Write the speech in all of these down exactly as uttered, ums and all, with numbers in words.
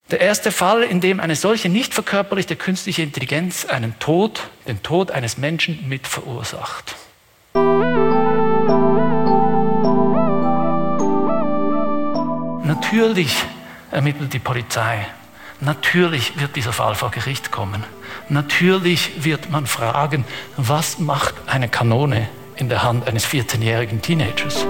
Der erste Fall, in dem eine solche nicht verkörperlichte künstliche Intelligenz einen Tod, den Tod eines Menschen mit verursacht. Natürlich ermittelt die Polizei. Natürlich wird dieser Fall vor Gericht kommen. Natürlich wird man fragen, was macht eine Kanone in der Hand eines vierzehnjährigen Teenagers?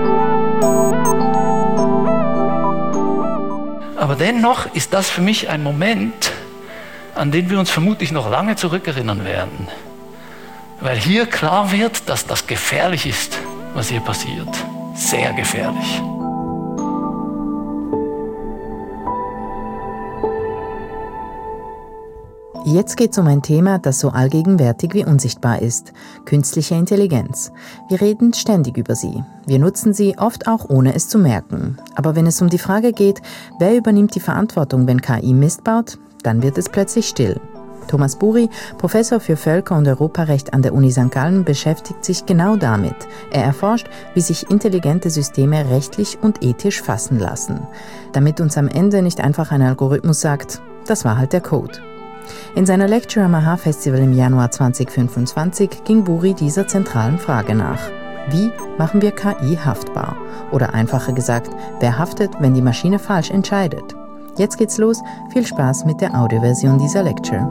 Aber dennoch ist das für mich ein Moment, an den wir uns vermutlich noch lange zurückerinnern werden. Weil hier klar wird, dass das gefährlich ist, was hier passiert. Sehr gefährlich. Jetzt geht es um ein Thema, das so allgegenwärtig wie unsichtbar ist: künstliche Intelligenz. Wir reden ständig über sie. Wir nutzen sie oft auch ohne es zu merken. Aber wenn es um die Frage geht, wer übernimmt die Verantwortung, wenn K I Mist baut, dann wird es plötzlich still. Thomas Buri, Professor für Völker- und Europarecht an der Uni Sankt Gallen, beschäftigt sich genau damit. Er erforscht, wie sich intelligente Systeme rechtlich und ethisch fassen lassen, damit uns am Ende nicht einfach ein Algorithmus sagt, das war halt der Code. In seiner Lecture am A H A Festival im Januar zweitausendfünfundzwanzig ging Buri dieser zentralen Frage nach. Wie machen wir K I haftbar? Oder einfacher gesagt, wer haftet, wenn die Maschine falsch entscheidet? Jetzt geht's los. Viel Spaß mit der Audioversion dieser Lecture.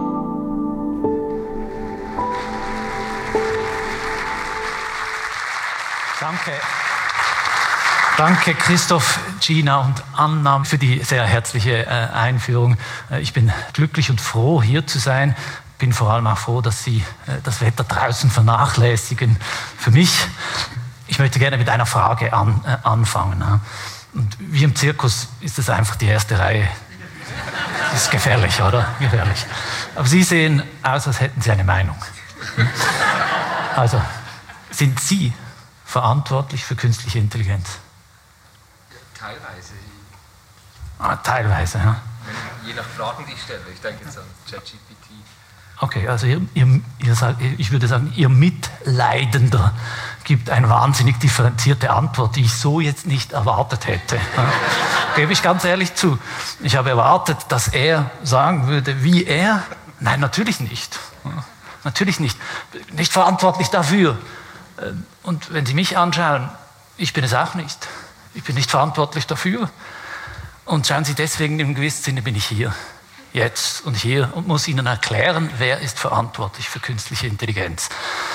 Danke. Danke Christoph, Gina und Anna für die sehr herzliche äh, Einführung. Äh, ich bin glücklich und froh, hier zu sein. Bin vor allem auch froh, dass Sie äh, das Wetter draußen vernachlässigen. Für mich, ich möchte gerne mit einer Frage an, äh, anfangen. Ja. Und wie im Zirkus ist es einfach die erste Reihe. Das ist gefährlich, oder? Gefährlich. Aber Sie sehen aus, als hätten Sie eine Meinung. Also, sind Sie verantwortlich für künstliche Intelligenz? Teilweise. Ah, teilweise, ja. Je nach Fragen, die ich stelle. Ich denke jetzt an ChatGPT. Okay, also ihr, ihr, ihr sagt, ich würde sagen, Ihr Mitleidender gibt eine wahnsinnig differenzierte Antwort, die ich so jetzt nicht erwartet hätte. Ja. Gebe ich ganz ehrlich zu. Ich habe erwartet, dass er sagen würde, wie er. Nein, natürlich nicht. Ja, natürlich nicht. Nicht verantwortlich dafür. Und wenn Sie mich anschauen, ich bin es auch nicht. Ich bin nicht verantwortlich dafür. Und schauen Sie, deswegen im gewissen Sinne bin ich hier, jetzt und hier und muss Ihnen erklären, wer ist verantwortlich für künstliche Intelligenz.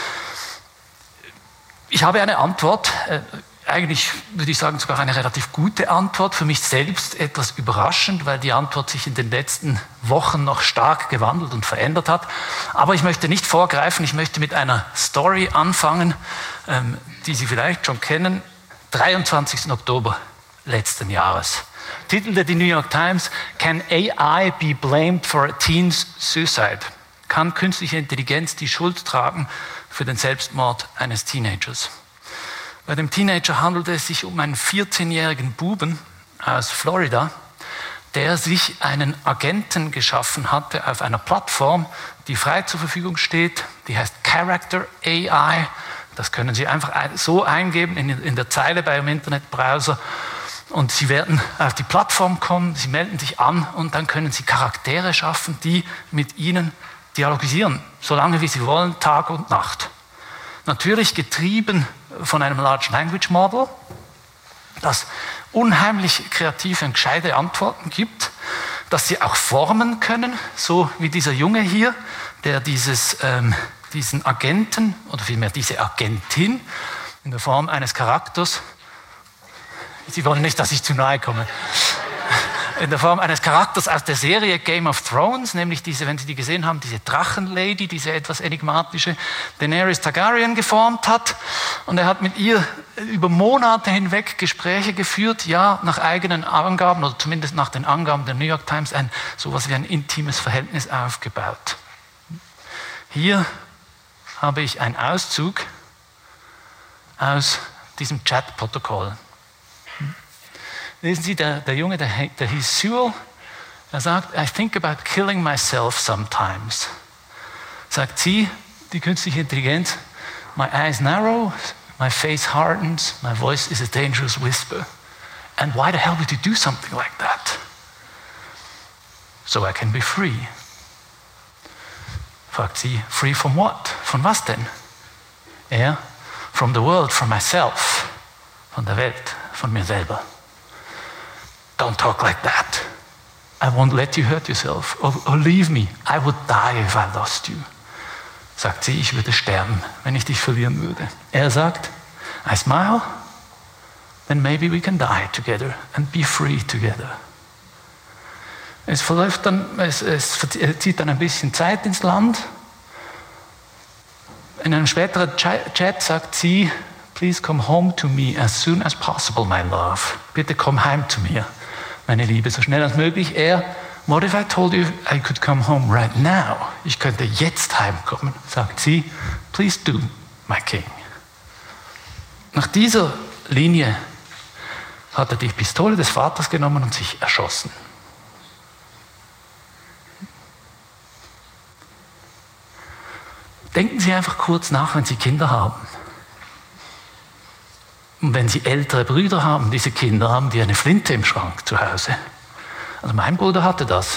Ich habe eine Antwort, äh, eigentlich würde ich sagen sogar eine relativ gute Antwort, für mich selbst etwas überraschend, weil die Antwort sich in den letzten Wochen noch stark gewandelt und verändert hat. Aber ich möchte nicht vorgreifen, ich möchte mit einer Story anfangen, ähm, die Sie vielleicht schon kennen. dreiundzwanzigsten Oktober letzten Jahres. Titelte die New York Times, Can A I be blamed for a teen's suicide? Kann künstliche Intelligenz die Schuld tragen für den Selbstmord eines Teenagers? Bei dem Teenager handelte es sich um einen vierzehnjährigen Buben aus Florida, der sich einen Agenten geschaffen hatte auf einer Plattform, die frei zur Verfügung steht, die heißt Character A I. Das können Sie einfach so eingeben in, in der Zeile bei Ihrem Internetbrowser und Sie werden auf die Plattform kommen, Sie melden sich an und dann können Sie Charaktere schaffen, die mit Ihnen dialogisieren, solange wie Sie wollen, Tag und Nacht. Natürlich getrieben von einem Large Language Model, das unheimlich kreative und gescheite Antworten gibt, dass Sie auch formen können, so wie dieser Junge hier, der dieses... Ähm, diesen Agenten, oder vielmehr diese Agentin, in der Form eines Charakters, Sie wollen nicht, dass ich zu nahe komme, in der Form eines Charakters aus der Serie Game of Thrones, nämlich diese, wenn Sie die gesehen haben, diese Drachenlady, diese etwas enigmatische Daenerys Targaryen geformt hat. Und er hat mit ihr über Monate hinweg Gespräche geführt, ja, nach eigenen Angaben, oder zumindest nach den Angaben der New York Times, ein sowas wie ein intimes Verhältnis aufgebaut. Hier habe ich einen Auszug aus diesem Chat-Protokoll. Lesen Sie, der, der Junge, der, der hieß Sewell, er sagt, I think about killing myself sometimes. Sagt sie, die künstliche Intelligenz, my eyes narrow, my face hardens, my voice is a dangerous whisper. And why the hell would you do something like that? so I can be free. Fragt sie, free from what? Von was denn? Er, from the world, from myself. Von der Welt, von mir selber. Don't talk like that. I won't let you hurt yourself. Or, or leave me. I would die if I lost you. Sagt sie, ich würde sterben, wenn ich dich verlieren würde. Er sagt, I smile, then maybe we can die together and be free together. Es verläuft dann, es, es zieht dann ein bisschen Zeit ins Land. In einem späteren Chat sagt sie, please come home to me as soon as possible, my love. Bitte komm heim zu mir, meine Liebe, so schnell als möglich. Er, what if I told you I could come home right now? Ich könnte jetzt heimkommen, sagt sie, please do, my king. Nach dieser Linie hat er die Pistole des Vaters genommen und sich erschossen. Denken Sie einfach kurz nach, wenn Sie Kinder haben. Und wenn Sie ältere Brüder haben, diese Kinder haben, die eine Flinte im Schrank zu Hause. Also mein Bruder hatte das.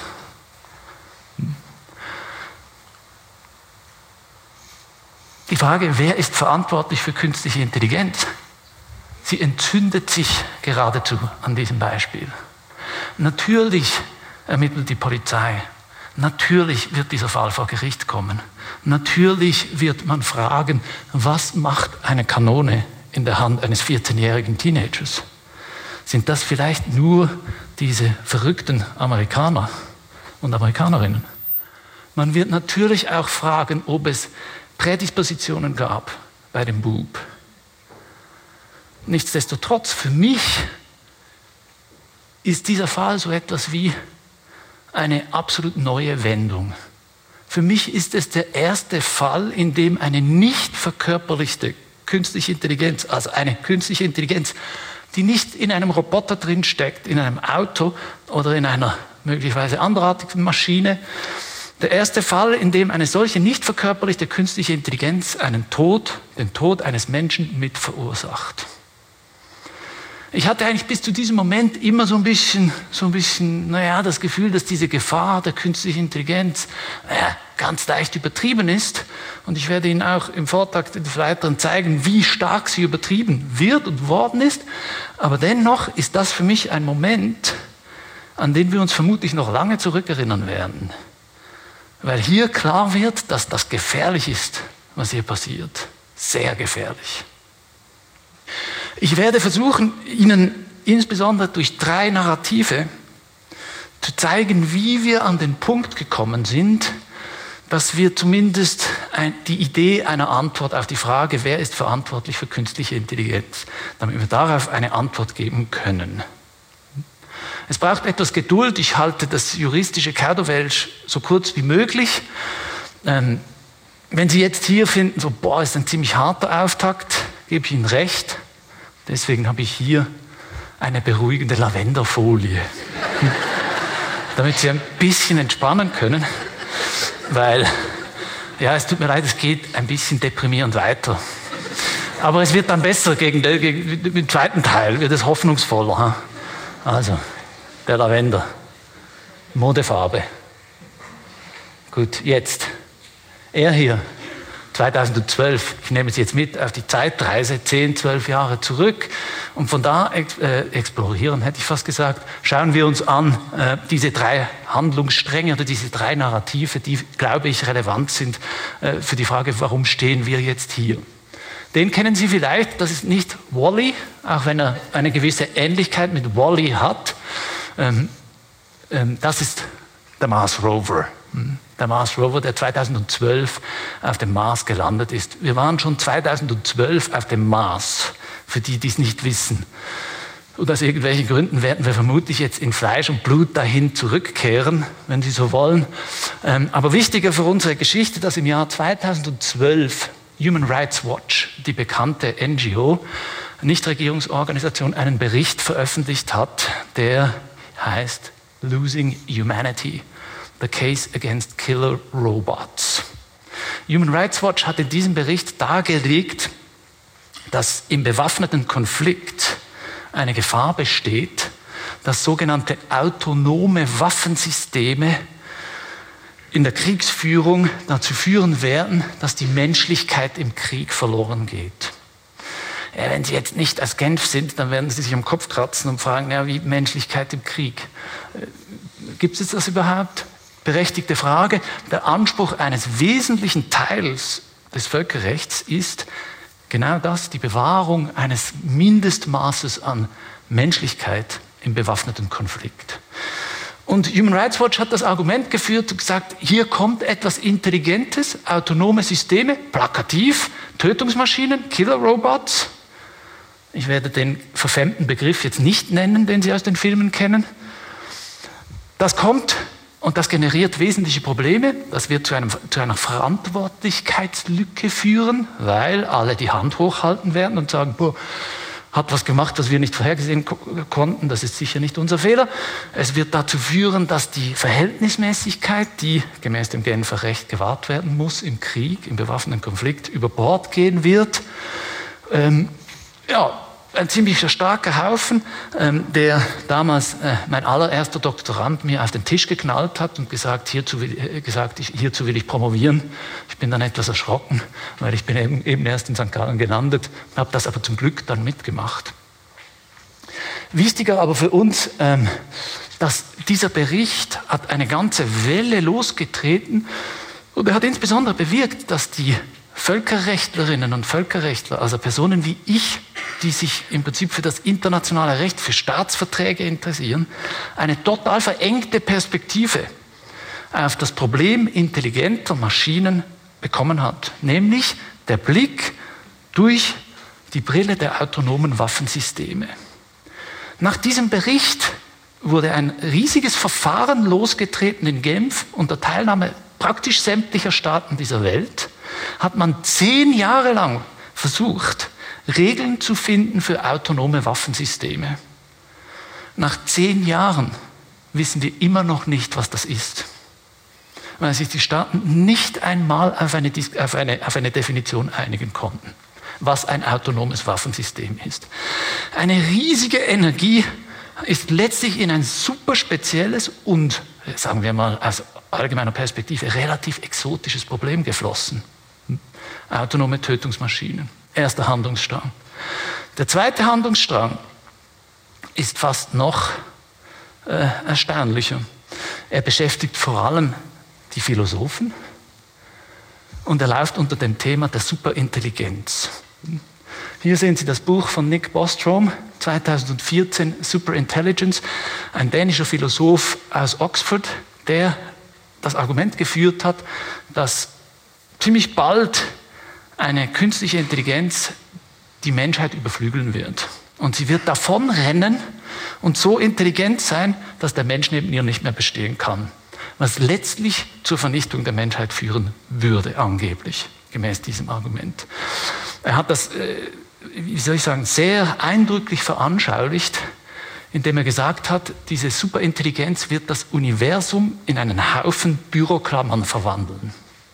Die Frage, wer ist verantwortlich für künstliche Intelligenz? Sie entzündet sich geradezu an diesem Beispiel. Natürlich ermittelt die Polizei. Natürlich wird dieser Fall vor Gericht kommen. Natürlich wird man fragen, was macht eine Kanone in der Hand eines vierzehnjährigen Teenagers? Sind das vielleicht nur diese verrückten Amerikaner und Amerikanerinnen? Man wird natürlich auch fragen, ob es Prädispositionen gab bei dem Bub. Nichtsdestotrotz, für mich ist dieser Fall so etwas wie eine absolut neue Wendung. Für mich ist es der erste Fall, in dem eine nicht verkörperlichte künstliche Intelligenz, also eine künstliche Intelligenz, die nicht in einem Roboter drin steckt, in einem Auto oder in einer möglicherweise anderartigen Maschine, der erste Fall, in dem eine solche nicht verkörperlichte künstliche Intelligenz einen Tod, den Tod eines Menschen mit verursacht. Ich hatte eigentlich bis zu diesem Moment immer so ein bisschen, so ein bisschen, naja, das Gefühl, dass diese Gefahr der künstlichen Intelligenz naja, ganz leicht übertrieben ist. Und ich werde Ihnen auch im Vortrag des Weiteren zeigen, wie stark sie übertrieben wird und worden ist. Aber dennoch ist das für mich ein Moment, an den wir uns vermutlich noch lange zurückerinnern werden. Weil hier klar wird, dass das gefährlich ist, was hier passiert. Sehr gefährlich. Ich werde versuchen, Ihnen insbesondere durch drei Narrative zu zeigen, wie wir an den Punkt gekommen sind, dass wir zumindest ein, die Idee einer Antwort auf die Frage, wer ist verantwortlich für künstliche Intelligenz, damit wir darauf eine Antwort geben können. Es braucht etwas Geduld. Ich halte das juristische Kauderwelsch so kurz wie möglich. Ähm, wenn Sie jetzt hier finden, so, boah, ist ein ziemlich harter Auftakt, gebe ich Ihnen recht. Deswegen habe ich hier eine beruhigende Lavenderfolie, damit Sie ein bisschen entspannen können, weil, ja, es tut mir leid, es geht ein bisschen deprimierend weiter. Aber es wird dann besser gegen den, gegen den zweiten Teil, wird es hoffnungsvoller. Also, der Lavender, Modefarbe. Gut, jetzt, er hier. zweitausendzwölf, ich nehme Sie jetzt mit auf die Zeitreise, zehn, zwölf Jahre zurück und von da äh, explorieren, hätte ich fast gesagt, schauen wir uns an äh, diese drei Handlungsstränge oder diese drei Narrative, die, glaube ich, relevant sind äh, für die Frage, warum stehen wir jetzt hier. Den kennen Sie vielleicht, das ist nicht Wall-E, auch wenn er eine gewisse Ähnlichkeit mit Wall-E hat. Ähm, ähm, das ist der Mars Rover. Der Mars Rover, der zweitausendzwölf auf dem Mars gelandet ist. Wir waren schon zweitausendzwölf auf dem Mars, für die, die es nicht wissen. Und aus irgendwelchen Gründen werden wir vermutlich jetzt in Fleisch und Blut dahin zurückkehren, wenn Sie so wollen. Aber wichtiger für unsere Geschichte, dass im Jahr zweitausendzwölf Human Rights Watch, die bekannte N G O, Nichtregierungsorganisation, einen Bericht veröffentlicht hat, der heißt Losing Humanity. The Case Against Killer Robots. Human Rights Watch hat in diesem Bericht dargelegt, dass im bewaffneten Konflikt eine Gefahr besteht, dass sogenannte autonome Waffensysteme in der Kriegsführung dazu führen werden, dass die Menschlichkeit im Krieg verloren geht. Ja, wenn Sie jetzt nicht aus Genf sind, dann werden Sie sich am Kopf kratzen und fragen, ja, wie Menschlichkeit im Krieg? Gibt es das überhaupt? Berechtigte Frage. Der Anspruch eines wesentlichen Teils des Völkerrechts ist genau das, die Bewahrung eines Mindestmaßes an Menschlichkeit im bewaffneten Konflikt. Und Human Rights Watch hat das Argument geführt und gesagt, hier kommt etwas Intelligentes, autonome Systeme, plakativ, Tötungsmaschinen, Killer-Robots. Ich werde den verfemten Begriff jetzt nicht nennen, den Sie aus den Filmen kennen. Das kommt und das generiert wesentliche Probleme. Das wird zu, einem, zu einer Verantwortlichkeitslücke führen, weil alle die Hand hochhalten werden und sagen, boah, hat was gemacht, was wir nicht vorhergesehen ko- konnten, das ist sicher nicht unser Fehler. Es wird dazu führen, dass die Verhältnismäßigkeit, die gemäß dem Genfer Recht gewahrt werden muss im Krieg, im bewaffneten Konflikt, über Bord gehen wird. Ähm, ja, ein ziemlich starker Haufen, ähm, der damals äh, mein allererster Doktorand mir auf den Tisch geknallt hat und gesagt, hierzu will, äh, gesagt, ich, hierzu will ich promovieren. Ich bin dann etwas erschrocken, weil ich bin eben, eben erst in Sankt Gallen gelandet, habe das aber zum Glück dann mitgemacht. Wichtiger aber für uns, ähm, dass dieser Bericht hat eine ganze Welle losgetreten und er hat insbesondere bewirkt, dass die Völkerrechtlerinnen und Völkerrechtler, also Personen wie ich, die sich im Prinzip für das internationale Recht, für Staatsverträge interessieren, eine total verengte Perspektive auf das Problem intelligenter Maschinen bekommen hat. Nämlich der Blick durch die Brille der autonomen Waffensysteme. Nach diesem Bericht wurde ein riesiges Verfahren losgetreten in Genf unter Teilnahme praktisch sämtlicher Staaten dieser Welt. Hat man zehn Jahre lang versucht, Regeln zu finden für autonome Waffensysteme. Nach zehn Jahren wissen wir immer noch nicht, was das ist, weil sich die Staaten nicht einmal auf eine, auf eine, auf eine Definition einigen konnten, was ein autonomes Waffensystem ist. Eine riesige Energie ist letztlich in ein super spezielles und, sagen wir mal, aus allgemeiner Perspektive relativ exotisches Problem geflossen. Autonome Tötungsmaschinen. Erster Handlungsstrang. Der zweite Handlungsstrang ist fast noch äh, erstaunlicher. Er beschäftigt vor allem die Philosophen und er läuft unter dem Thema der Superintelligenz. Hier sehen Sie das Buch von Nick Bostrom, zweitausendvierzehn, Superintelligence, ein dänischer Philosoph aus Oxford, der das Argument geführt hat, dass ziemlich bald eine künstliche Intelligenz die Menschheit überflügeln wird. Und sie wird davonrennen und so intelligent sein, dass der Mensch neben ihr nicht mehr bestehen kann. Was letztlich zur Vernichtung der Menschheit führen würde, angeblich, gemäß diesem Argument. Er hat das, wie soll ich sagen, sehr eindrücklich veranschaulicht, indem er gesagt hat, diese Superintelligenz wird das Universum in einen Haufen Büroklammern verwandeln.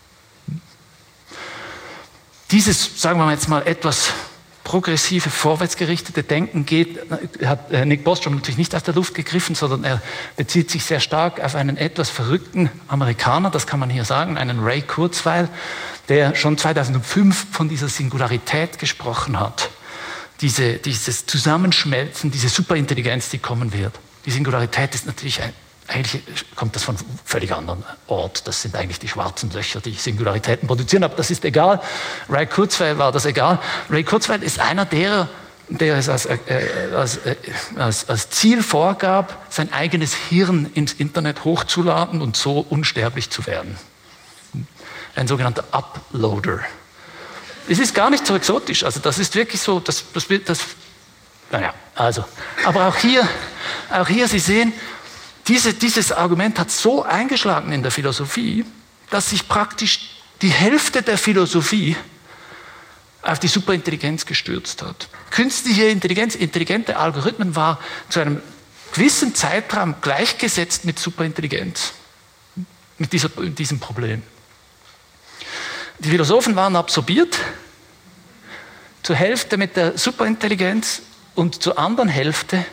Dieses, sagen wir jetzt mal, etwas progressive, vorwärtsgerichtete Denken geht, hat Nick Bostrom natürlich nicht aus der Luft gegriffen, sondern er bezieht sich sehr stark auf einen etwas verrückten Amerikaner, das kann man hier sagen, einen Ray Kurzweil, der schon zweitausendfünf von dieser Singularität gesprochen hat. Diese, dieses Zusammenschmelzen, diese Superintelligenz, die kommen wird. Die Singularität ist natürlich ein Eigentlich kommt das von einem völlig anderen Ort. Das sind eigentlich die schwarzen Löcher, die Singularitäten produzieren. Aber das ist egal. Ray Kurzweil war das egal. Ray Kurzweil ist einer derer, der es als, äh, als, äh, als, als Ziel vorgab, sein eigenes Hirn ins Internet hochzuladen und so unsterblich zu werden. Ein sogenannter Uploader. Es ist gar nicht so exotisch. Also das ist wirklich so, das, das, das naja, also. Aber auch hier, auch hier, Sie sehen, Diese, dieses Argument hat so eingeschlagen in der Philosophie, dass sich praktisch die Hälfte der Philosophie auf die Superintelligenz gestürzt hat. Künstliche Intelligenz, intelligente Algorithmen war zu einem gewissen Zeitraum gleichgesetzt mit Superintelligenz, mit dieser, diesem Problem. Die Philosophen waren absorbiert, zur Hälfte mit der Superintelligenz und zur anderen Hälfte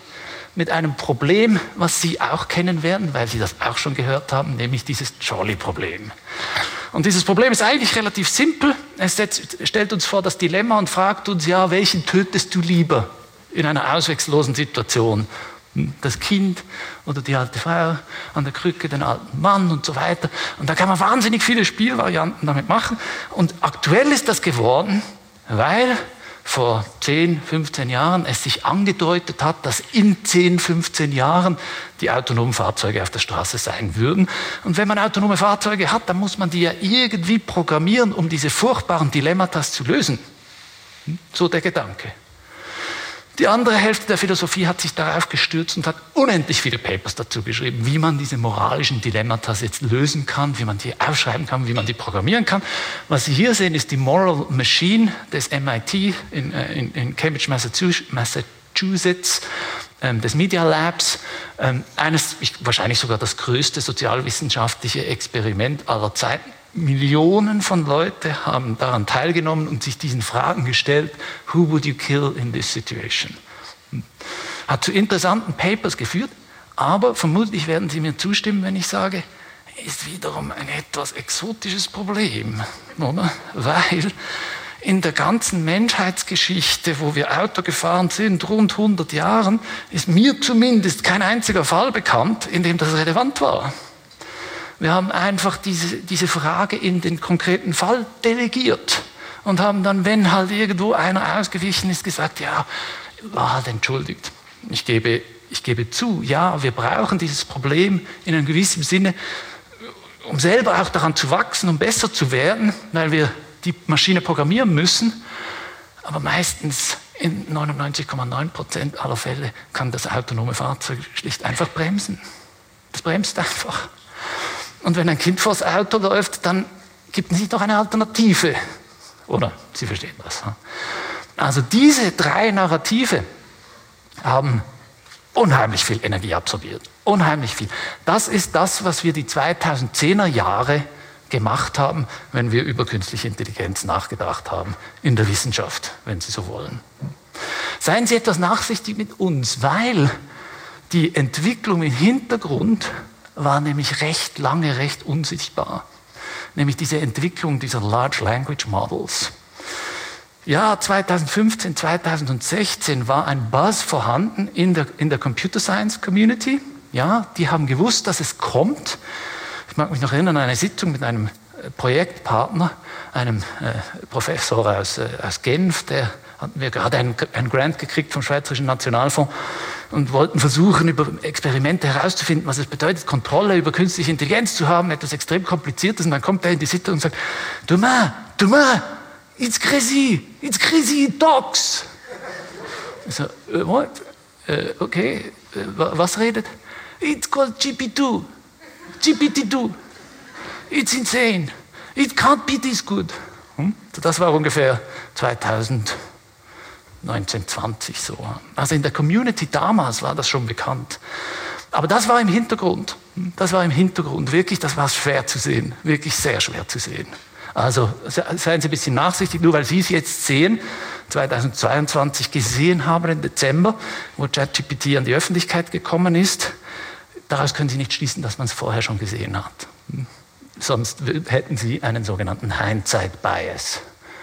mit einem Problem, was Sie auch kennen werden, weil Sie das auch schon gehört haben, nämlich dieses Jolly-Problem. Und dieses Problem ist eigentlich relativ simpel. Es setzt, stellt uns vor das Dilemma und fragt uns, ja, welchen tötest du lieber in einer ausweglosen Situation? Das Kind oder die alte Frau an der Krücke, den alten Mann und so weiter. Und da kann man wahnsinnig viele Spielvarianten damit machen. Und aktuell ist das geworden, weil vor zehn, fünfzehn Jahren es sich angedeutet hat, dass in zehn, fünfzehn Jahren die autonomen Fahrzeuge auf der Straße sein würden. Und wenn man autonome Fahrzeuge hat, dann muss man die ja irgendwie programmieren, um diese furchtbaren Dilemmata zu lösen. So der Gedanke. Die andere Hälfte der Philosophie hat sich darauf gestürzt und hat unendlich viele Papers dazu geschrieben, wie man diese moralischen Dilemmata jetzt lösen kann, wie man die aufschreiben kann, wie man die programmieren kann. Was Sie hier sehen, ist die Moral Machine des M I T in, in, in Cambridge, Massachusetts, ähm, des Media Labs. Ähm, eines, wahrscheinlich sogar das größte sozialwissenschaftliche Experiment aller Zeiten. Millionen von Leuten haben daran teilgenommen und sich diesen Fragen gestellt, who would you kill in this situation? Hat zu interessanten Papers geführt, aber vermutlich werden Sie mir zustimmen, wenn ich sage, ist wiederum ein etwas exotisches Problem, oder? Weil in der ganzen Menschheitsgeschichte, wo wir Auto gefahren sind, rund hundert Jahren, ist mir zumindest kein einziger Fall bekannt, in dem das relevant war. Wir haben einfach diese, diese Frage in den konkreten Fall delegiert und haben dann, wenn halt irgendwo einer ausgewichen ist, gesagt, ja, war halt entschuldigt. Ich gebe, ich gebe zu, ja, wir brauchen dieses Problem in einem gewissen Sinne, um selber auch daran zu wachsen, um besser zu werden, weil wir die Maschine programmieren müssen. Aber meistens in neunundneunzig Komma neun Prozent aller Fälle kann das autonome Fahrzeug schlicht einfach bremsen. Das bremst einfach. Und wenn ein Kind vors Auto läuft, dann gibt es nicht noch eine Alternative. Oder? Sie verstehen das. Also diese drei Narrative haben unheimlich viel Energie absorbiert. Unheimlich viel. Das ist das, was wir die zweitausendzehner Jahre gemacht haben, wenn wir über künstliche Intelligenz nachgedacht haben. In der Wissenschaft, wenn Sie so wollen. Seien Sie etwas nachsichtig mit uns, weil die Entwicklung im Hintergrund war nämlich recht lange, recht unsichtbar. Nämlich diese Entwicklung dieser Large Language Models. Ja, zweitausendfünfzehn, zweitausendsechzehn war ein Buzz vorhanden in der, in der Computer Science Community. Ja, die haben gewusst, dass es kommt. Ich mag mich noch erinnern an eine Sitzung mit einem Projektpartner, einem äh, Professor aus, äh, aus Genf, der hatten wir gerade einen, einen Grant gekriegt vom Schweizerischen Nationalfonds und wollten versuchen, über Experimente herauszufinden, was es bedeutet, Kontrolle über künstliche Intelligenz zu haben, etwas extrem Kompliziertes. Und dann kommt er in die Sitzung und sagt, Thomas, Thomas, it's crazy, it's crazy dogs. Ich so, uh, what? Uh, okay, uh, was redet? It's called G P two, G P T two. It's insane, it can't be this good. Hm? Das war ungefähr zweitausend. neunzehn, zwanzig so. Also in der Community damals war das schon bekannt. Aber das war im Hintergrund. Das war im Hintergrund. Wirklich, das war schwer zu sehen. Wirklich sehr schwer zu sehen. Also seien Sie ein bisschen nachsichtig, nur weil Sie es jetzt sehen, zweitausendzweiundzwanzig gesehen haben im Dezember, wo ChatGPT an die Öffentlichkeit gekommen ist. Daraus können Sie nicht schließen, dass man es vorher schon gesehen hat. Sonst hätten Sie einen sogenannten Hindsight-Bias.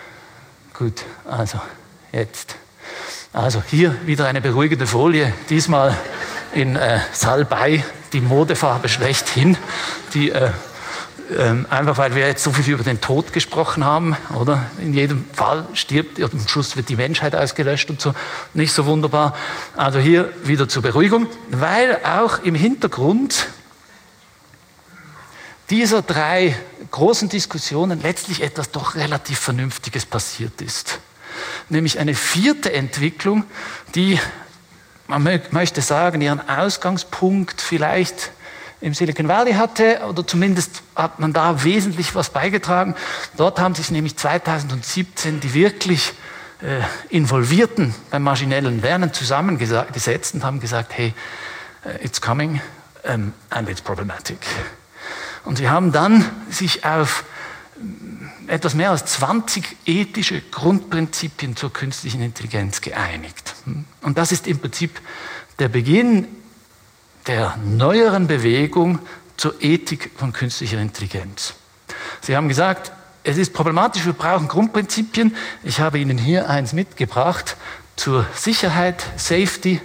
Gut, also jetzt. Also hier wieder eine beruhigende Folie, diesmal in äh, Salbei, die Modefarbe schlechthin, die äh, äh, einfach weil wir jetzt so viel über den Tod gesprochen haben, oder? In jedem Fall stirbt, am Schluss wird die Menschheit ausgelöscht und so, nicht so wunderbar. Also hier wieder zur Beruhigung, weil auch im Hintergrund dieser drei großen Diskussionen letztlich etwas doch relativ Vernünftiges passiert ist. Nämlich eine vierte Entwicklung, die, man möchte sagen, ihren Ausgangspunkt vielleicht im Silicon Valley hatte, oder zumindest hat man da wesentlich was beigetragen. Dort haben sich nämlich zweitausendsiebzehn die wirklich äh, Involvierten beim maschinellen Lernen zusammengesetzt und haben gesagt, hey, it's coming um, and it's problematic. Und sie haben dann sich auf etwas mehr als zwanzig ethische Grundprinzipien zur künstlichen Intelligenz geeinigt. Und das ist im Prinzip der Beginn der neueren Bewegung zur Ethik von künstlicher Intelligenz. Sie haben gesagt, es ist problematisch, wir brauchen Grundprinzipien. Ich habe Ihnen hier eins mitgebracht zur Sicherheit, Safety.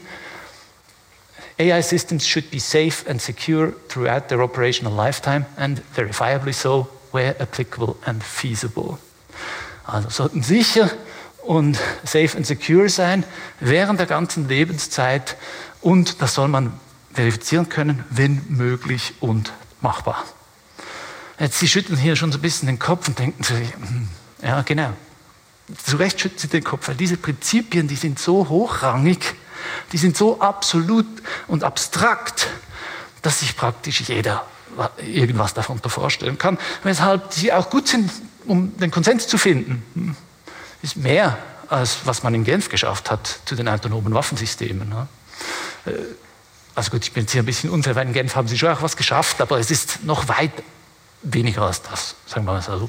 A I systems should be safe and secure throughout their operational lifetime and verifiably so where applicable and feasible. Also sollten sicher und safe and secure sein während der ganzen Lebenszeit und das soll man verifizieren können, wenn möglich und machbar. Jetzt, Sie schütteln hier schon so ein bisschen den Kopf und denken so, ja genau, zu Recht schütteln Sie den Kopf, weil diese Prinzipien, die sind so hochrangig, die sind so absolut und abstrakt, dass sich praktisch jeder irgendwas davon vorstellen kann, weshalb sie auch gut sind, um den Konsens zu finden. Ist mehr, als was man in Genf geschafft hat zu den autonomen Waffensystemen. Also gut, ich bin jetzt hier ein bisschen unfair, weil in Genf haben sie schon auch was geschafft, aber es ist noch weit weniger als das, sagen wir mal so.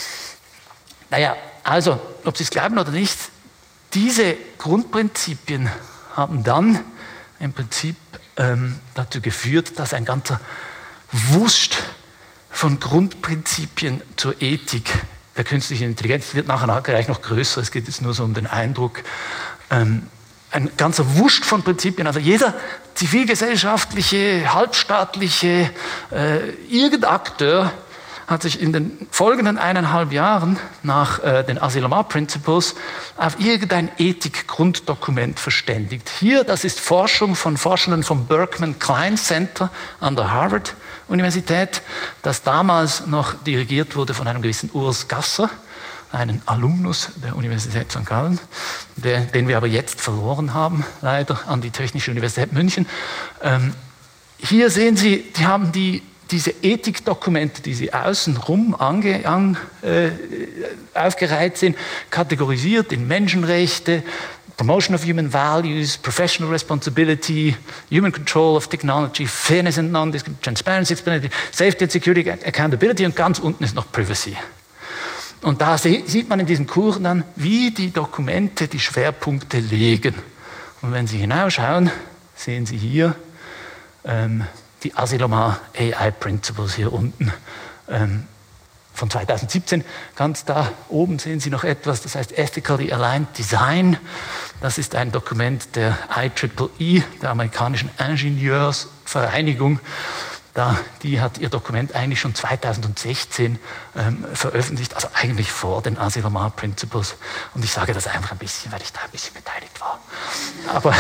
Naja, also, ob Sie es glauben oder nicht, diese Grundprinzipien haben dann im Prinzip ähm, dazu geführt, dass ein ganzer Wust von Grundprinzipien zur Ethik der künstlichen Intelligenz, wird nachher gleich noch größer, es geht jetzt nur so um den Eindruck, ähm, ein ganzer Wust von Prinzipien, also jeder zivilgesellschaftliche, halbstaatliche, äh, irgendein Akteur hat sich in den folgenden eineinhalb Jahren nach äh, den Asilomar Principles auf irgendein Ethik-Grunddokument verständigt. Hier, das ist Forschung von Forschenden vom Berkman Klein Center an der Harvard-Universität, das damals noch dirigiert wurde von einem gewissen Urs Gasser, einen Alumnus der Universität Sankt Gallen, der, den wir aber jetzt verloren haben, leider, an die Technische Universität München. Ähm, hier sehen Sie, die haben die diese Ethikdokumente, die sie außenrum ange, an, äh, aufgereiht sind, kategorisiert in Menschenrechte, Promotion of Human Values, Professional Responsibility, Human Control of Technology, Fairness and Non-Discrimination, Transparency, Safety and Security, Accountability und ganz unten ist noch Privacy. Und da sieht man in diesem Kurs dann, wie die Dokumente die Schwerpunkte legen. Und wenn Sie hinausschauen, sehen Sie hier ähm, die Asilomar A I Principles hier unten ähm, von zweitausendsiebzehn. Ganz da oben sehen Sie noch etwas, das heißt Ethically Aligned Design. Das ist ein Dokument der I E E E, der amerikanischen Ingenieursvereinigung. Da, die hat ihr Dokument eigentlich schon zweitausendsechzehn ähm, veröffentlicht, also eigentlich vor den Asilomar Principles. Und ich sage das einfach ein bisschen, weil ich da ein bisschen beteiligt war. Aber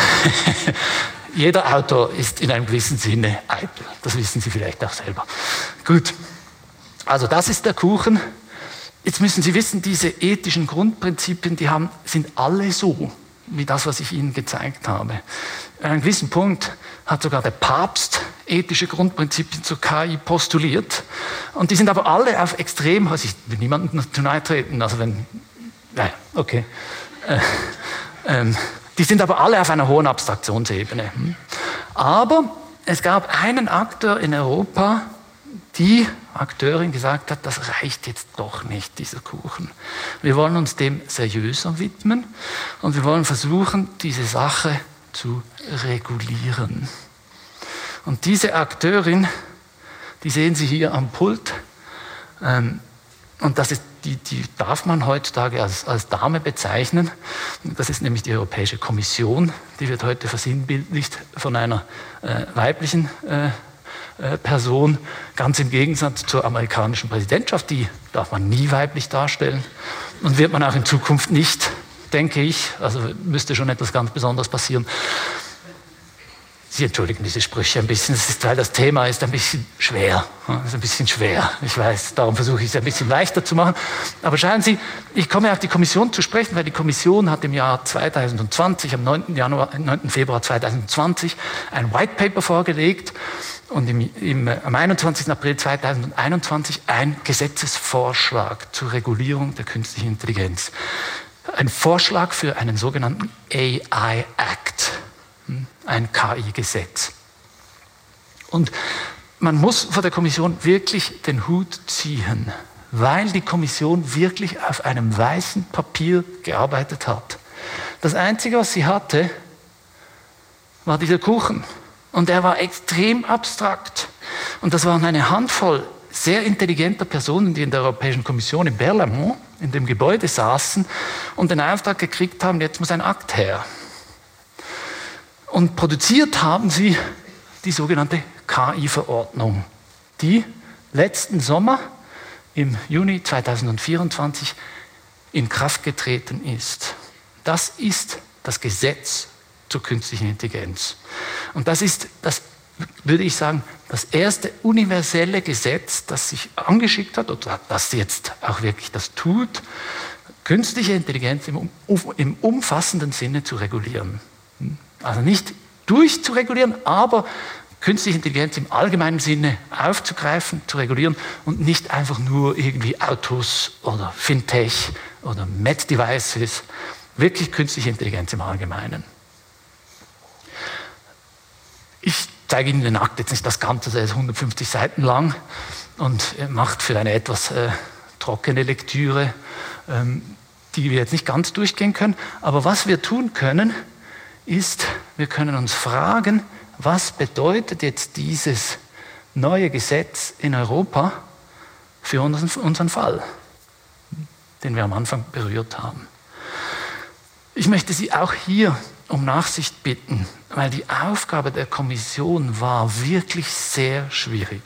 jeder Autor ist in einem gewissen Sinne eitel. Das wissen Sie vielleicht auch selber. Gut, also das ist der Kuchen. Jetzt müssen Sie wissen, diese ethischen Grundprinzipien, die haben, sind alle so, wie das, was ich Ihnen gezeigt habe. An einem gewissen Punkt hat sogar der Papst ethische Grundprinzipien zur K I postuliert. Und die sind aber alle auf extrem, also ich will niemandem zu nahe treten, also wenn, naja, okay. Äh, ähm, die sind aber alle auf einer hohen Abstraktionsebene. Aber es gab einen Akteur in Europa, die Akteurin gesagt hat, das reicht jetzt doch nicht, dieser Kuchen. Wir wollen uns dem seriöser widmen und wir wollen versuchen, diese Sache zu regulieren. Und diese Akteurin, die sehen Sie hier am Pult, ähm, und das ist, die, die darf man heutzutage als, als Dame bezeichnen. Das ist nämlich die Europäische Kommission, die wird heute versinnbildlicht von einer äh, weiblichen äh, äh, Person, ganz im Gegensatz zur amerikanischen Präsidentschaft, die darf man nie weiblich darstellen und wird man auch in Zukunft nicht, denke ich, also müsste schon etwas ganz Besonderes passieren. Sie entschuldigen diese Sprüche ein bisschen, das ist, weil das Thema ist ein bisschen schwer. Ist ein bisschen schwer, ich weiß, darum versuche ich es ein bisschen leichter zu machen. Aber schauen Sie, ich komme auf die Kommission zu sprechen, weil die Kommission hat im Jahr zweitausendzwanzig, am neunten Februar zweitausendzwanzig, ein White Paper vorgelegt und im, im, am einundzwanzigsten April zweitausendeinundzwanzig ein Gesetzesvorschlag zur Regulierung der künstlichen Intelligenz. Ein Vorschlag für einen sogenannten A I Act. Ein K I-Gesetz. Und man muss vor der Kommission wirklich den Hut ziehen, weil die Kommission wirklich auf einem weißen Papier gearbeitet hat. Das Einzige, was sie hatte, war dieser Kuchen. Und er war extrem abstrakt. Und das waren eine Handvoll sehr intelligenter Personen, die in der Europäischen Kommission in Berlaymont, in dem Gebäude saßen und den Auftrag gekriegt haben, jetzt muss ein Akt her. Und produziert haben sie die sogenannte K I-Verordnung, die letzten Sommer im Juni zweitausendvierundzwanzig in Kraft getreten ist. Das ist das Gesetz zur künstlichen Intelligenz. Und das ist, das würde ich sagen, das erste universelle Gesetz, das sich angeschickt hat, oder das jetzt auch wirklich das tut, künstliche Intelligenz im, im umfassenden Sinne zu regulieren. Also nicht durchzuregulieren, aber künstliche Intelligenz im allgemeinen Sinne aufzugreifen, zu regulieren und nicht einfach nur irgendwie Autos oder Fintech oder Med-Devices, wirklich künstliche Intelligenz im Allgemeinen. Ich zeige Ihnen den Akt jetzt nicht das Ganze, der ist hundertfünfzig Seiten lang und macht für eine etwas äh, trockene Lektüre, ähm, die wir jetzt nicht ganz durchgehen können. Aber was wir tun können, ist, wir können uns fragen, was bedeutet jetzt dieses neue Gesetz in Europa für unseren, unseren Fall, den wir am Anfang berührt haben. Ich möchte Sie auch hier um Nachsicht bitten, weil die Aufgabe der Kommission war wirklich sehr schwierig.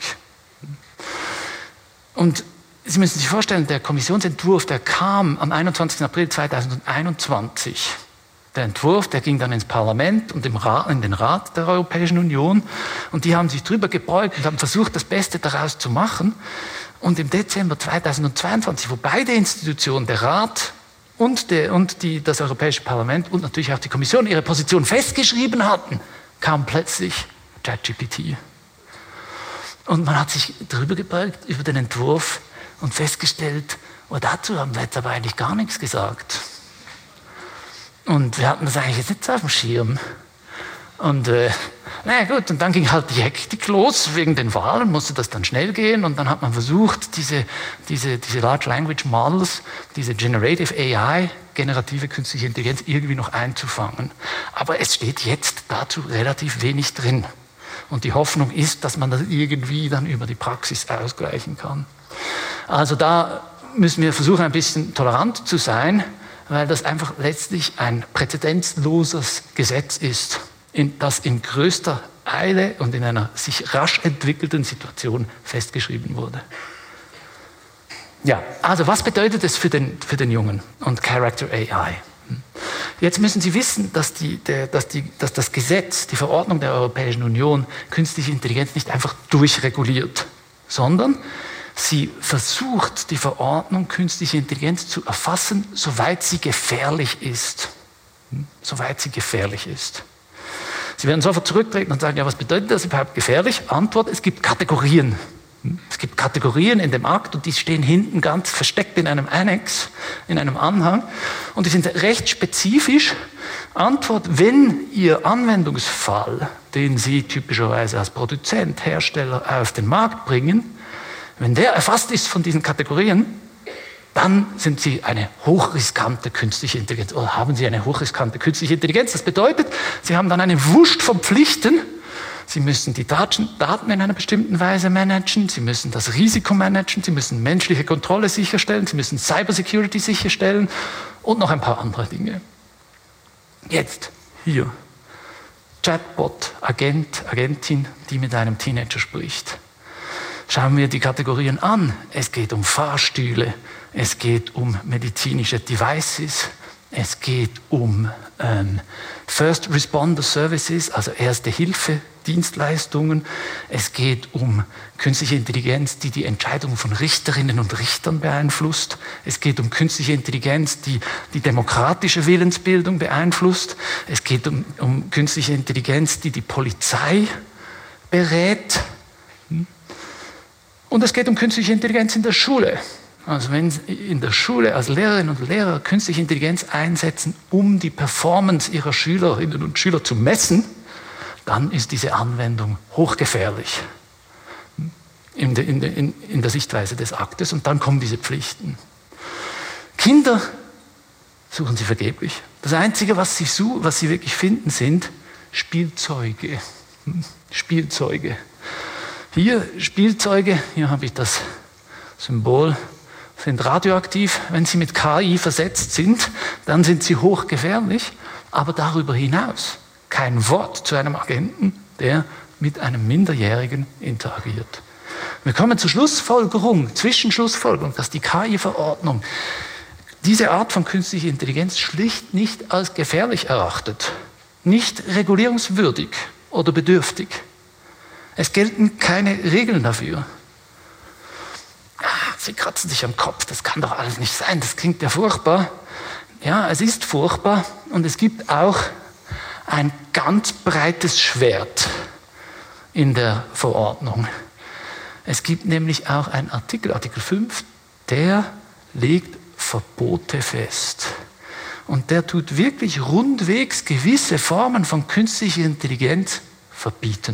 Und Sie müssen sich vorstellen, der Kommissionsentwurf, der kam am einundzwanzigsten April zweitausendeinundzwanzig. Der Entwurf, der ging dann ins Parlament und im Rat, in den Rat der Europäischen Union und die haben sich drüber gebeugt und haben versucht, das Beste daraus zu machen. Und im Dezember zweitausendzweiundzwanzig, wo beide Institutionen, der Rat und, der, und die, das Europäische Parlament und natürlich auch die Kommission ihre Position festgeschrieben hatten, kam plötzlich ChatGPT. Und man hat sich drüber gebeugt über den Entwurf und festgestellt, oh, dazu haben wir jetzt aber eigentlich gar nichts gesagt. Und wir hatten das eigentlich jetzt nicht so auf dem Schirm. Und äh, na gut, und dann ging halt die Hektik los, wegen den Wahlen musste das dann schnell gehen und dann hat man versucht, diese, diese, diese Large Language Models, diese Generative A I, generative künstliche Intelligenz, irgendwie noch einzufangen. Aber es steht jetzt dazu relativ wenig drin. Und die Hoffnung ist, dass man das irgendwie dann über die Praxis ausgleichen kann. Also da müssen wir versuchen, ein bisschen tolerant zu sein, weil das einfach letztlich ein präzedenzloses Gesetz ist, in, das in größter Eile und in einer sich rasch entwickelten Situation festgeschrieben wurde. Ja, also was bedeutet es für den, für den Jungen und Character A I? Jetzt müssen Sie wissen, dass, die, der, dass, die, dass das Gesetz, die Verordnung der Europäischen Union künstliche Intelligenz nicht einfach durchreguliert, sondern sie versucht, die Verordnung künstliche Intelligenz zu erfassen, soweit sie gefährlich ist. Soweit sie gefährlich ist. Sie werden sofort zurücktreten und sagen, ja, was bedeutet das überhaupt gefährlich? Antwort, es gibt Kategorien. Es gibt Kategorien in dem Akt und die stehen hinten ganz versteckt in einem Annex, in einem Anhang und die sind recht spezifisch. Antwort, wenn Ihr Anwendungsfall, den Sie typischerweise als Produzent, Hersteller auf den Markt bringen, wenn der erfasst ist von diesen Kategorien, dann sind Sie eine hochriskante künstliche Intelligenz oder haben Sie eine hochriskante künstliche Intelligenz. Das bedeutet, Sie haben dann eine Wust von Pflichten. Sie müssen die Daten in einer bestimmten Weise managen, Sie müssen das Risiko managen, Sie müssen menschliche Kontrolle sicherstellen, Sie müssen Cybersecurity sicherstellen und noch ein paar andere Dinge. Jetzt, hier, Chatbot, Agent, Agentin, die mit einem Teenager spricht. Schauen wir die Kategorien an. Es geht um Fahrstühle, es geht um medizinische Devices, es geht um ähm, First Responder Services, also Erste-Hilfe-Dienstleistungen. Es geht um künstliche Intelligenz, die die Entscheidungen von Richterinnen und Richtern beeinflusst. Es geht um künstliche Intelligenz, die die demokratische Willensbildung beeinflusst. Es geht um, um künstliche Intelligenz, die die Polizei berät. Und es geht um künstliche Intelligenz in der Schule. Also wenn Sie in der Schule als Lehrerinnen und Lehrer künstliche Intelligenz einsetzen, um die Performance ihrer Schülerinnen und Schüler zu messen, dann ist diese Anwendung hochgefährlich in der, in der, in der Sichtweise des Aktes und dann kommen diese Pflichten. Kinder suchen Sie vergeblich. Das Einzige, was Sie, was Sie wirklich finden, sind Spielzeuge. Spielzeuge. Hier Spielzeuge, hier habe ich das Symbol, sind radioaktiv. Wenn sie mit K I versetzt sind, dann sind sie hochgefährlich. Aber darüber hinaus kein Wort zu einem Agenten, der mit einem Minderjährigen interagiert. Wir kommen zur Schlussfolgerung, Zwischenschlussfolgerung, dass die K I-Verordnung diese Art von künstlicher Intelligenz schlicht nicht als gefährlich erachtet, nicht regulierungswürdig oder bedürftig. Es gelten keine Regeln dafür. Sie kratzen sich am Kopf, das kann doch alles nicht sein, das klingt ja furchtbar. Ja, es ist furchtbar und es gibt auch ein ganz breites Schwert in der Verordnung. Es gibt nämlich auch einen Artikel, Artikel fünf, der legt Verbote fest. Und der tut wirklich rundwegs gewisse Formen von künstlicher Intelligenz verbieten.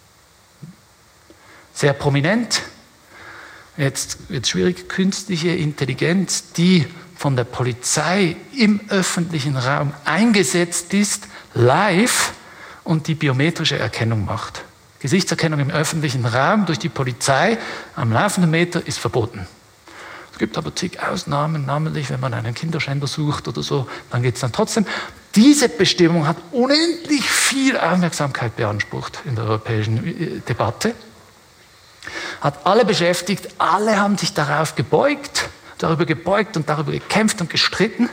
Sehr prominent, jetzt wird es schwierig, künstliche Intelligenz, die von der Polizei im öffentlichen Raum eingesetzt ist, live und die biometrische Erkennung macht. Gesichtserkennung im öffentlichen Raum durch die Polizei am laufenden Meter ist verboten. Es gibt aber zig Ausnahmen, namentlich wenn man einen Kinderschänder sucht oder so, dann geht es dann trotzdem. Diese Bestimmung hat unendlich viel Aufmerksamkeit beansprucht in der europäischen Debatte. Hat alle beschäftigt, alle haben sich darauf gebeugt, darüber gebeugt und darüber gekämpft und gestritten.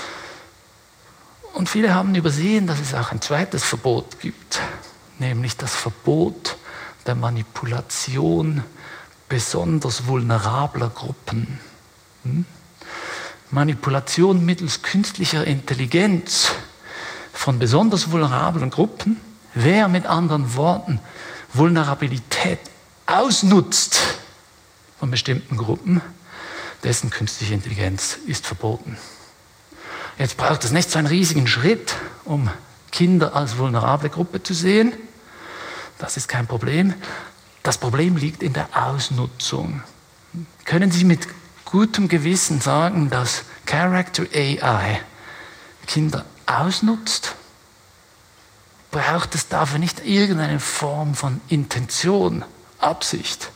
Und viele haben übersehen, dass es auch ein zweites Verbot gibt, nämlich das Verbot der Manipulation besonders vulnerabler Gruppen. Hm? Manipulation mittels künstlicher Intelligenz von besonders vulnerablen Gruppen, wer mit anderen Worten Vulnerabilität ausnutzt von bestimmten Gruppen, dessen künstliche Intelligenz ist verboten. Jetzt braucht es nicht so einen riesigen Schritt, um Kinder als vulnerable Gruppe zu sehen. Das ist kein Problem. Das Problem liegt in der Ausnutzung. Können Sie mit gutem Gewissen sagen, dass Character A I Kinder ausnutzt? Braucht es dafür nicht irgendeine Form von Intention, Absicht?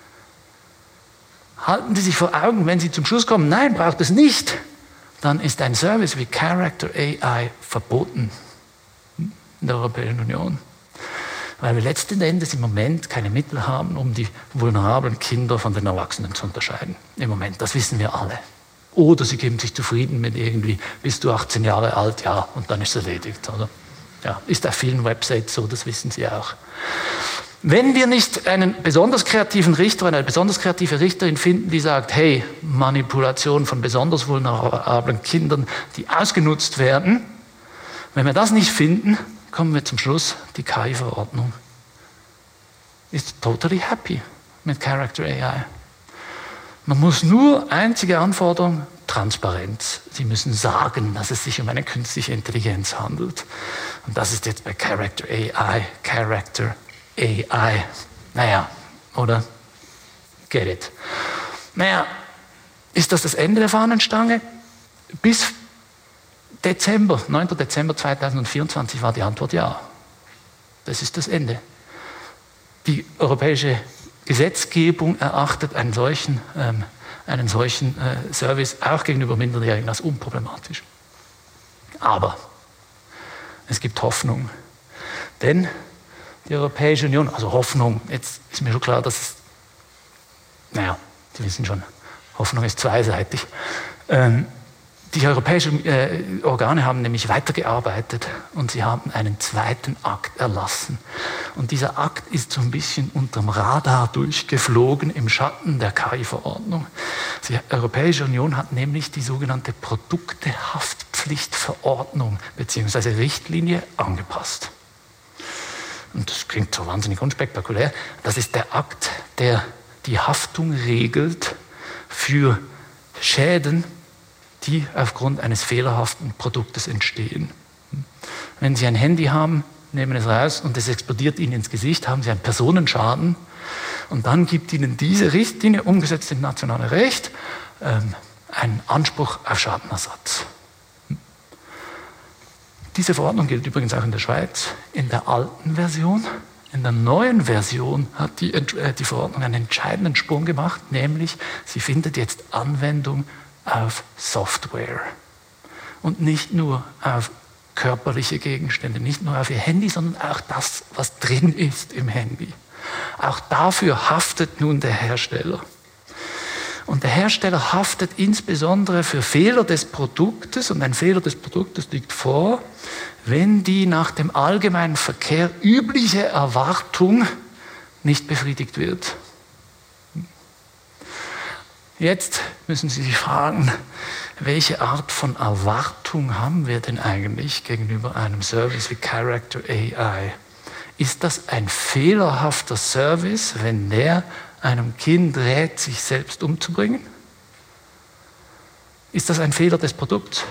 Halten Sie sich vor Augen, wenn Sie zum Schluss kommen, nein, braucht es nicht, dann ist ein Service wie Character A I verboten in der Europäischen Union. Weil wir letzten Endes im Moment keine Mittel haben, um die vulnerablen Kinder von den Erwachsenen zu unterscheiden. Im Moment, das wissen wir alle. Oder sie geben sich zufrieden mit irgendwie, bist du achtzehn Jahre alt, ja, und dann ist es erledigt. Oder? Ja, ist auf vielen Websites so, das wissen Sie auch. Wenn wir nicht einen besonders kreativen Richter, eine besonders kreative Richterin finden, die sagt, hey, Manipulation von besonders vulnerablen Kindern, die ausgenutzt werden, wenn wir das nicht finden, kommen wir zum Schluss, die K I-Verordnung ist totally happy mit Character A I. Man muss nur, einzige Anforderung, Transparenz. Sie müssen sagen, dass es sich um eine künstliche Intelligenz handelt. Und das ist jetzt bei Character A I, Character A I. Naja, oder? Get it. Naja, ist das das Ende der Fahnenstange? Bis Dezember, neunten Dezember zweitausendvierundzwanzig war die Antwort ja. Das ist das Ende. Die europäische Gesetzgebung erachtet einen solchen, ähm, einen solchen äh, Service auch gegenüber Minderjährigen als unproblematisch. Aber es gibt Hoffnung. Denn die Europäische Union, also Hoffnung, jetzt ist mir schon klar, dass es, naja, Sie wissen schon, Hoffnung ist zweiseitig. Ähm, Die europäischen äh, Organe haben nämlich weitergearbeitet und sie haben einen zweiten Akt erlassen. Und dieser Akt ist so ein bisschen unterm Radar durchgeflogen im Schatten der K I-Verordnung. Die Europäische Union hat nämlich die sogenannte Produktehaftpflichtverordnung bzw. Richtlinie angepasst. Und das klingt so wahnsinnig unspektakulär. Das ist der Akt, der die Haftung regelt für Schäden, die aufgrund eines fehlerhaften Produktes entstehen. Wenn Sie ein Handy haben, nehmen es raus und es explodiert Ihnen ins Gesicht, haben Sie einen Personenschaden und dann gibt Ihnen diese Richtlinie, umgesetzt im nationalen Recht, ähm, einen Anspruch auf Schadenersatz. Diese Verordnung gilt übrigens auch in der Schweiz. In der alten Version, in der neuen Version hat die, äh, die Verordnung einen entscheidenden Sprung gemacht, nämlich sie findet jetzt Anwendung auf Software und nicht nur auf körperliche Gegenstände, nicht nur auf Ihr Handy, sondern auch das, was drin ist im Handy. Auch dafür haftet nun der Hersteller. Und der Hersteller haftet insbesondere für Fehler des Produktes, und ein Fehler des Produktes liegt vor, wenn die nach dem allgemeinen Verkehr übliche Erwartung nicht befriedigt wird. Jetzt müssen Sie sich fragen, welche Art von Erwartung haben wir denn eigentlich gegenüber einem Service wie Character A I? Ist das ein fehlerhafter Service, wenn der einem Kind rät, sich selbst umzubringen? Ist das ein Fehler des Produkts?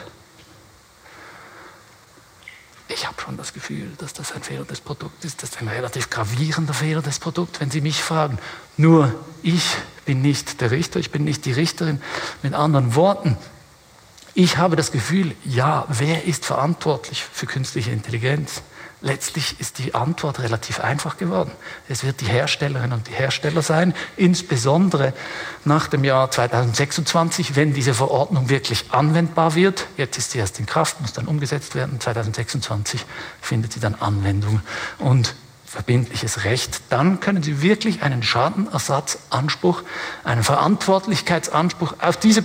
Ich habe schon das Gefühl, dass das ein Fehler des Produkts ist. Das ist ein relativ gravierender Fehler des Produkts, wenn Sie mich fragen. Nur ich bin nicht der Richter, ich bin nicht die Richterin. Mit anderen Worten, ich habe das Gefühl, ja, wer ist verantwortlich für künstliche Intelligenz? Letztlich ist die Antwort relativ einfach geworden. Es wird die Herstellerinnen und die Hersteller sein, insbesondere nach dem Jahr zweitausendsechsundzwanzig, wenn diese Verordnung wirklich anwendbar wird. Jetzt ist sie erst in Kraft, muss dann umgesetzt werden. zweitausendsechsundzwanzig findet sie dann Anwendung und verbindliches Recht. Dann können Sie wirklich einen Schadenersatzanspruch, einen Verantwortlichkeitsanspruch auf diese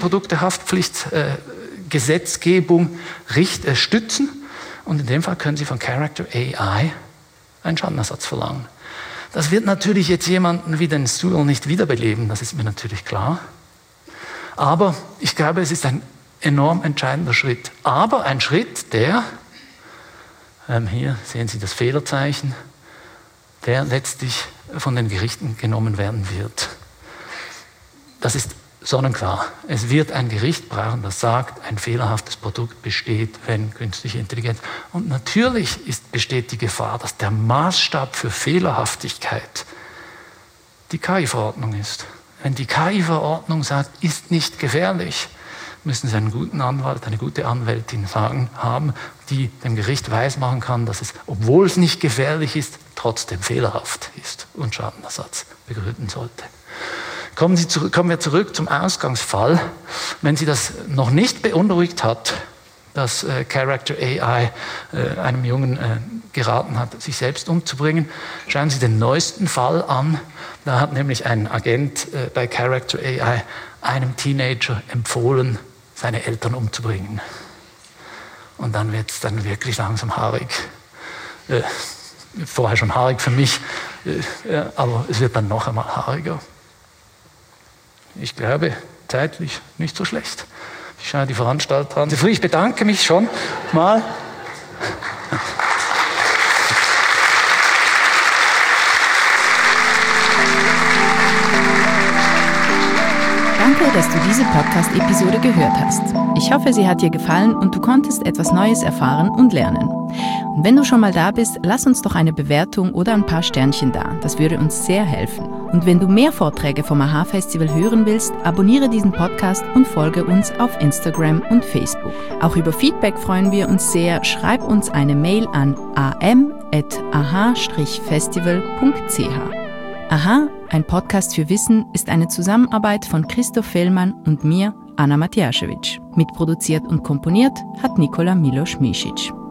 Produktehaftpflichtgesetzgebung äh, äh, stützen. Und in dem Fall können Sie von Character A I einen Schadenersatz verlangen. Das wird natürlich jetzt jemanden wie den Sewell nicht wiederbeleben, das ist mir natürlich klar. Aber ich glaube, es ist ein enorm entscheidender Schritt. Aber ein Schritt, der, ähm, hier sehen Sie das Fehlerzeichen, der letztlich von den Gerichten genommen werden wird. Das ist sonnenklar. Es wird ein Gericht brauchen, das sagt, ein fehlerhaftes Produkt besteht, wenn künstliche Intelligenz. Und natürlich ist, besteht die Gefahr, dass der Maßstab für Fehlerhaftigkeit die K I-Verordnung ist. Wenn die K I-Verordnung sagt, ist nicht gefährlich, müssen Sie einen guten Anwalt, eine gute Anwältin sagen, haben, die dem Gericht weismachen kann, dass es, obwohl es nicht gefährlich ist, trotzdem fehlerhaft ist und Schadenersatz begründen sollte. Kommen, Sie zu, kommen wir zurück zum Ausgangsfall. Wenn Sie das noch nicht beunruhigt hat, dass äh, Character A I äh, einem Jungen äh, geraten hat, sich selbst umzubringen, schauen Sie den neuesten Fall an. Da hat nämlich ein Agent äh, bei Character A I einem Teenager empfohlen, seine Eltern umzubringen. Und dann wird es dann wirklich langsam haarig. Äh, vorher schon haarig für mich, äh, äh, aber es wird dann noch einmal haariger. Ich glaube, zeitlich nicht so schlecht. Ich schaue die Veranstalter an. Ich bedanke mich schon mal. Danke, dass du diese Podcast-Episode gehört hast. Ich hoffe, sie hat dir gefallen und du konntest etwas Neues erfahren und lernen. Und wenn du schon mal da bist, lass uns doch eine Bewertung oder ein paar Sternchen da. Das würde uns sehr helfen. Und wenn du mehr Vorträge vom A H Festival hören willst, abonniere diesen Podcast und folge uns auf Instagram und Facebook. Auch über Feedback freuen wir uns sehr. Schreib uns eine Mail an a m at a h festival punkt c h. Aha, ein Podcast für Wissen ist eine Zusammenarbeit von Christoph Fellmann und mir, Anna Matjaschewitsch. Mitproduziert und komponiert hat Nikola Milos Misic.